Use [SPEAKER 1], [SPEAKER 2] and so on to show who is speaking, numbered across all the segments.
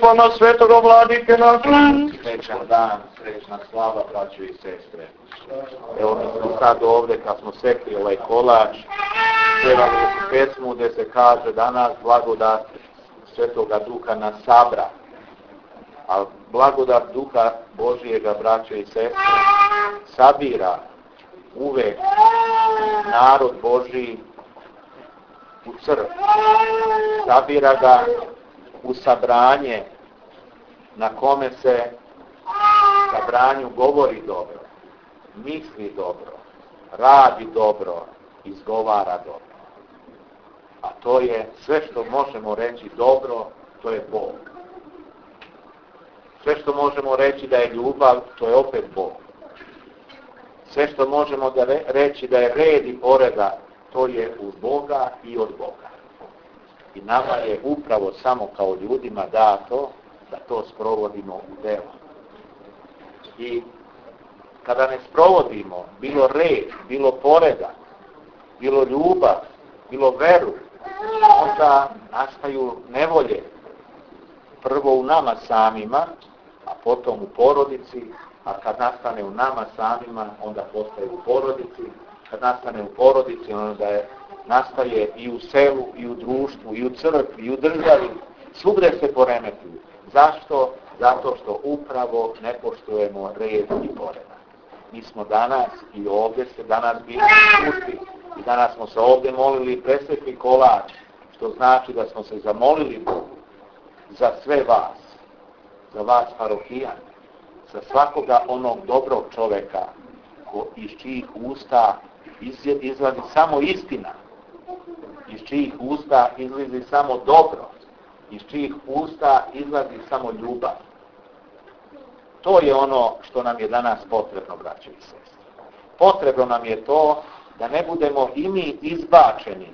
[SPEAKER 1] Stjepana, svetoga vladike našeg. Srećan dan, srećna slava, braćo i sestre. Evo mi smo sad ovdje, kad smo sekli ovaj kolač, pjevali pesmu gdje se kaže danas blagodat Svetoga Duha nas sabra. A blagodat Duha Božijega, braćo i sestre, sabira uvek narod Božiji u crkvu. Sabira ga u sabranje na kome se sabranju govori dobro, misli dobro, radi dobro, izgovara dobro. A to je sve što možemo reći dobro, to je Bog. Sve što možemo reći da je ljubav, to je opet Bog. Sve što možemo reći da je red i poreda, to je u Boga i od Boga. I nama je upravo samo kao ljudima dato da to sprovodimo u delo. I kada ne sprovodimo bilo red, bilo poreda, bilo ljubav, bilo veru, onda nastaju nevolje. Prvo u nama samima, a potom u porodici, a kad nastane u nama samima, onda postaje u porodici. Kad nastane u porodici, onda nastaje i u selu, i u društvu, i u crkvi, i u državi. Svugdje se poremeti. Zašto? Zato što upravo ne poštujemo red i poreda. Mi smo danas i ovdje se danas bili puti i danas smo se ovdje molili presvetni kolač, što znači da smo se zamolili Bogu za sve vas, za vas parohijane, za svakoga onog dobrog čoveka iz čijih usta izlazi samo istina, iz čijih usta izlazi samo dobro, iz čijih usta izlazi samo ljubav. To je ono što nam je danas potrebno, braćo i sestre. Potrebno nam je to da ne budemo i mi izbačeni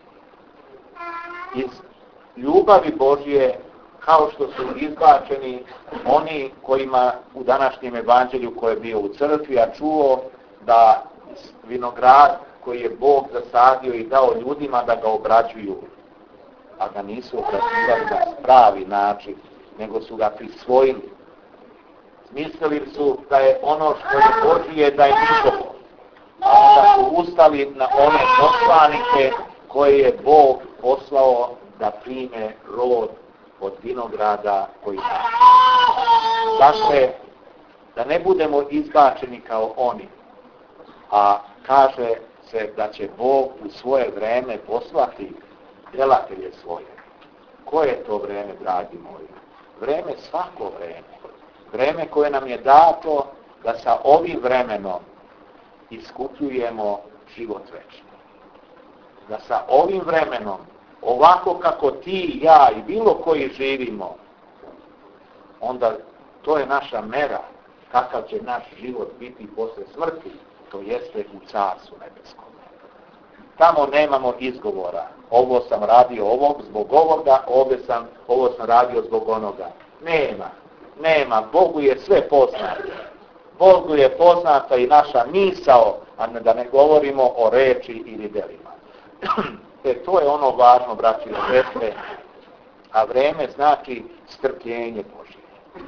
[SPEAKER 1] iz ljubavi Božje kao što su izbačeni oni kojima u današnjem evanđelju koji je bio u crkvi, a čuo da vinograd koji je Bog zasadio i dao ljudima da ga obrađuju, a ga nisu obrađivali na pravi način, nego su ga prisvojili. Mislili su da je ono što je Božije, da je njihovo. A onda su ustali na one poslanike koje je Bog poslao da prime rod od vinograda koji daje. Dakle, da ne budemo izbačeni kao oni, a kaže se da će Bog u svoje vreme poslati delatelje svoje. Koje je to vreme, dragi moji? Vreme, svako vreme. Vreme koje nam je dato da sa ovim vremenom iskupljujemo život večni. Da sa ovim vremenom, ovako kako ti, ja i bilo koji živimo, onda to je naša mera kakav će naš život biti posle smrti, to jeste u Carstvu nebeskom. Tamo nemamo izgovora. Ovo sam radio zbog ovoga, ovo sam radio zbog onoga. Nema. Bogu je sve poznato. Bogu je poznata i naša misao, a da ne govorimo o reči ili delima. To je ono važno, braći i sestre, a vreme znači strpljenje Božje.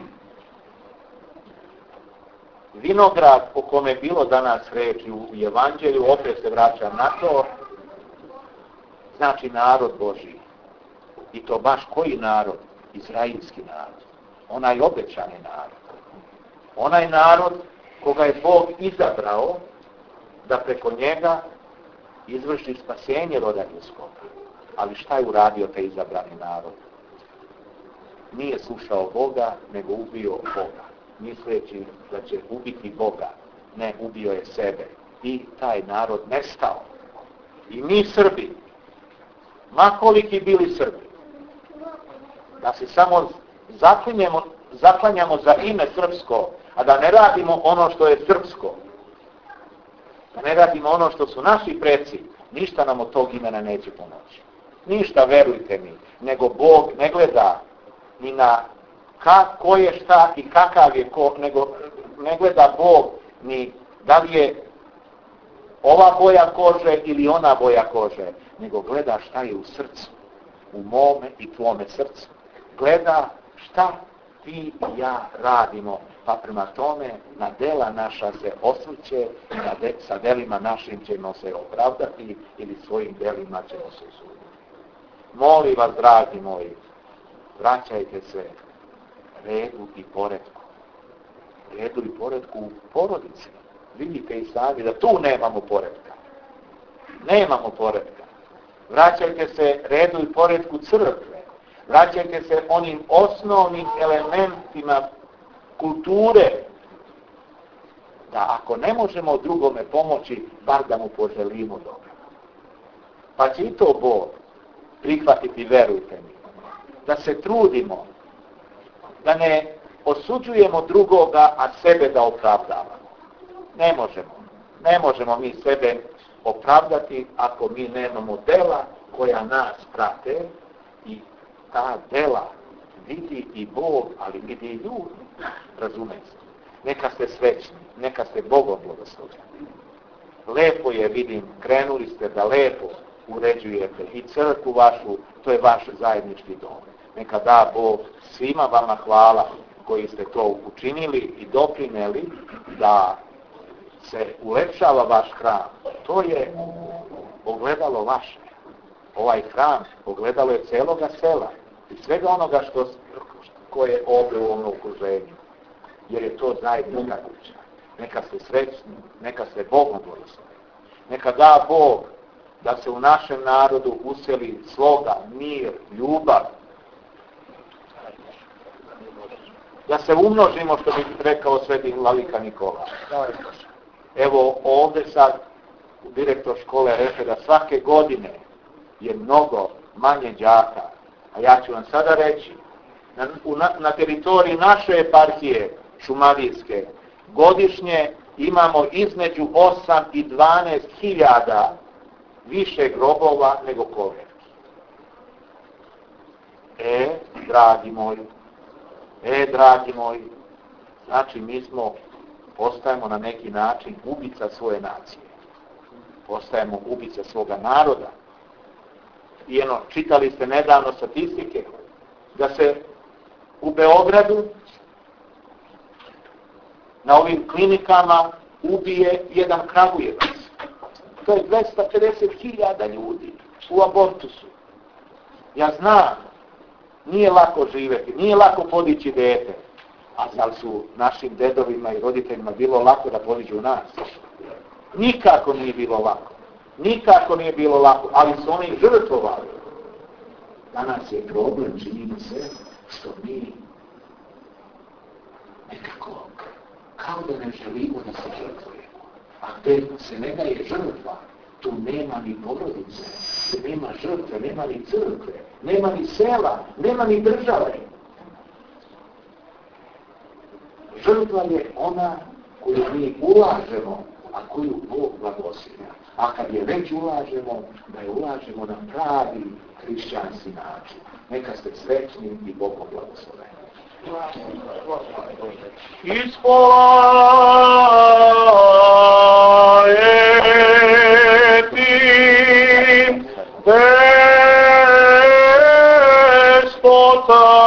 [SPEAKER 1] Vinograd o kome je bilo danas reči u evanđelju, opet se vraćam na to, znači narod Božji. I to baš koji narod? Izraelski narod. Onaj obećani narod. Onaj narod koga je Bog izabrao da preko njega izvrši spasenje roda ljudskoga. Ali šta je uradio taj izabrani narod? Nije slušao Boga, nego ubio Boga. Misleći da će ubiti Boga. Ne, ubio je sebe. I taj narod nestao. I mi Srbi, ma koliki bili Srbi, da se samo zaklanjamo za ime srpsko, a da ne radimo ono što je srpsko, da ne radimo ono što su naši preci, ništa nam od tog imena neće pomoći. Ništa, verujte mi, nego Bog ne gleda ni na ko je šta i kakav je ko, nego ne gleda Bog ni da li je ova boja kože ili ona boja kože, nego gleda šta je u srcu, u mome i tvome srcu. Gleda šta ti i ja radimo, pa prema tome na dela naša se osvrće, sa delima našim ćemo se opravdati ili svojim delima ćemo se osuditi. Molim vas, dragi moji, vraćajte se redu i poretku. Redu i poretku u porodici. Vidite i sami da tu nemamo poretka. Nemamo poretka. Vraćajte se redu i poretku crkve. Vraćajte se onim osnovnim elementima kulture. Da ako ne možemo drugome pomoći, bar da mu poželimo dobro. Pa će i to Bog prihvatiti, verujte mi. Da se trudimo, da ne osuđujemo drugoga, a sebe da opravdavamo. Ne možemo. Ne možemo mi sebe opravdati ako mi nemamo dela koja nas prate i ta dela vidi i Bog, ali vidi i ljudi. Razumete? Neka ste srećni, neka ste Bogom blagoslovljeni. Lepo je, vidim, krenuli ste da lepo uređujete i crkvu vašu, to je vaš zajednički dom. Neka da Bog svima vama hvala koji ste to učinili i doprineli da se ulepšava vaš hram. To je ogledalo vaše. Ovaj hram ogledalo je celoga sela i svega onoga ko je ovdje u ovom okruženju. Jer je to zajednička kuća. Neka ste srećni, neka ste Bogom blagosloveni. Neka da Bog da se u našem narodu useli sloga, mir, ljubav. Da se umnožimo, što bi rekao sveti vladika Nikola. Evo ovdje sad direktor škole reče da svake godine je mnogo manje đaka. A ja ću vam sada reći, na teritoriji naše eparhije šumadijske godišnje imamo između 8 i 12 hiljada više grobova nego kolevki. Dragi moji, znači mi postajemo na neki način ubica svoje nacije. Postajemo ubica svoga naroda. I čitali ste nedavno statistike da se u Beogradu na ovim klinikama ubije jedan Kragujevac. To je 250.000 ljudi u abortusu. Ja znam, nije lako živjeti, nije lako podići dete, a zar su našim dedovima i roditeljima bilo lako da podiđu nas? Nikako nije bilo lako. Nikako nije bilo lako, ali su oni žrtvovali. Danas je problem, činimo se, što mi nekako kao da ne želimo da se žrtvujemo. A gdje se ne daje žrtva, tu nema ni porodice, tu nema žrtve, nema ni crkve, nema ni sela, nema ni države. Žrtva je ona koju mi ulažemo, a koju Bog blagoslivlja. A kad je već ulažemo, da je ulažemo na pravi hrišćanski način. Neka ste srećni i Bogom blagosloveni.
[SPEAKER 2] Ispoljeti despota.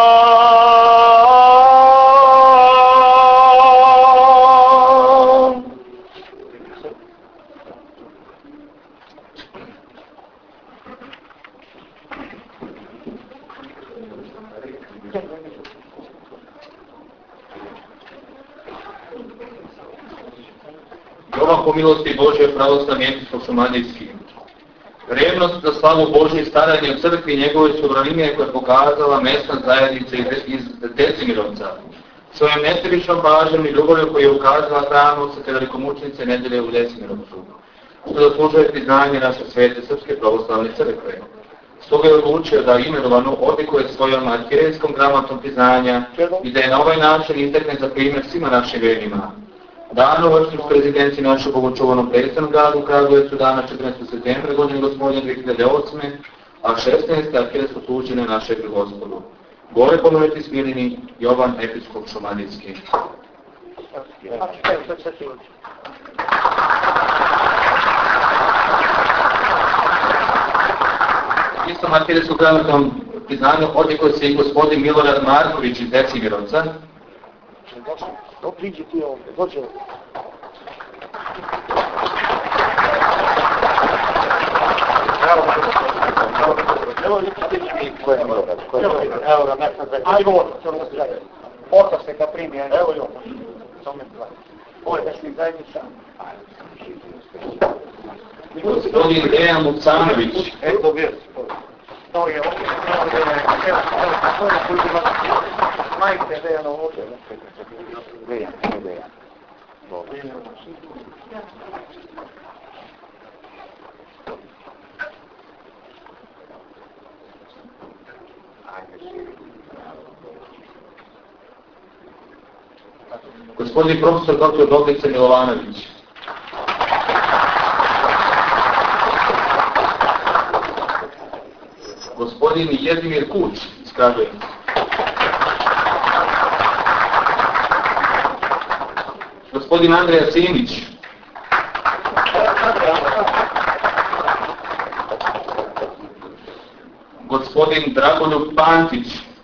[SPEAKER 3] Po milosti Božje pravoslavni epijsko-šumadijski. Revnost za slavu Božje i staranje u crkvi njegove suvremine koje je pokazala mesna zajednica iz Decimirovca. Svojom nesebičnom pažnjom i ljubavlju koju je ukazala hramu Svete velikomučnice nedelje u Decimirovcu, što zaslužuje priznanje naše svete srpske pravoslavne crkve. Stoga je odlučio da imenovanu odlikuje svojom arhirejskom gramatom priznanja i da je na ovaj način istakne za primjer svima našim vernima. Dano vršnog prezidenciji našeg bogočuvanom predstavnom gradu Kragujevcu dana 14. septembra godine gospodnje 2008. a 16. arhirejsko služenje našeg Gospodu. Gore ponoviti smiljeni Jovan Episkop Šumadijski. Istom arhirejskom gramatom priznanju odlikuje se i gospodin Milorad Marković iz Decimirovca.
[SPEAKER 1] No, priđi ti ovdje, dođe ovdje. Evo ga, mesta za... Ajde, Ota se ga primi, evo jo. Ovo je vešnik zajednica.
[SPEAKER 3] Gospodin Dejan Lucanović.
[SPEAKER 1] Eto već. To je ovdje. Majte Dejan ovdje. Dejan.
[SPEAKER 3] Gospodin profesor dr. Dobrica Milovanović. Gospodin Jedimir Kuć iz Kragujevca. Gospodin Andrija Simić. Gospodin Dragoljub Pantić.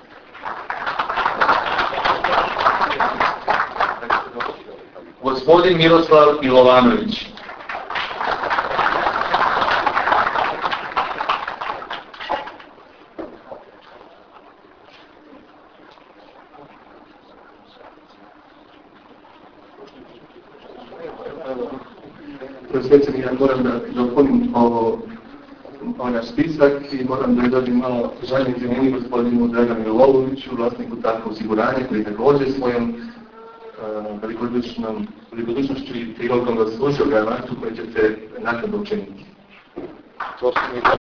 [SPEAKER 3] Gospodin Miroslav Milovanović.
[SPEAKER 4] Prosvjećeni, ja moram da dopunim ovaj spisak i moram da dođem malo žaljenje izvinjenje gospodinu Draganu Joloviću, vlasniku Tako osiguranja, koji također svojom velikodušnošću i prilogom zaslužio granatu koju ćete nakon učiniti.